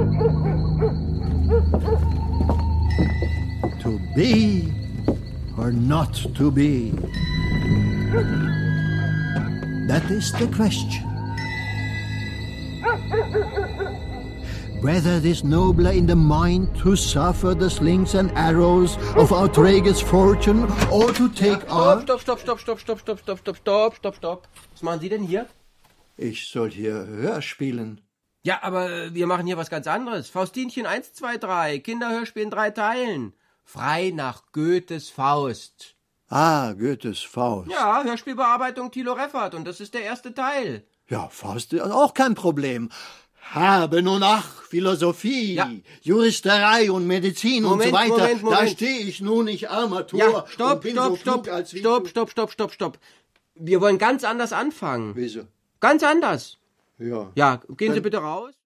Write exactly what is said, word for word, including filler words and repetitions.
To be or not to be? That is the question. Whether it is nobler in the mind to suffer the slings and arrows of outrageous fortune or to take on... Stopp, stopp, stopp, stopp, stopp, stopp, stopp, stopp, stopp, stopp, stopp. Was machen Sie denn hier? Ich soll hier Hörspielen. Ja, aber wir machen hier was ganz anderes. Faustinchen eins, zwei, drei. Kinderhörspiel in drei Teilen. Frei nach Goethes Faust. Ah, Goethes Faust. Ja, Hörspielbearbeitung Thilo Reffert. Und das ist der erste Teil. Ja, Faust ist auch kein Problem. Habe nun ach, Philosophie, Ja. Juristerei und Medizin Moment, und so weiter. Moment, Moment. Da stehe ich nun, ich armer Tor. Ja, stopp, und bin stopp, so stopp, klug als wie stopp, du. stopp, stopp, stopp, stopp. Wir wollen ganz anders anfangen. Wieso? Ganz anders. Ja. Ja, gehen Sie Dann- bitte raus.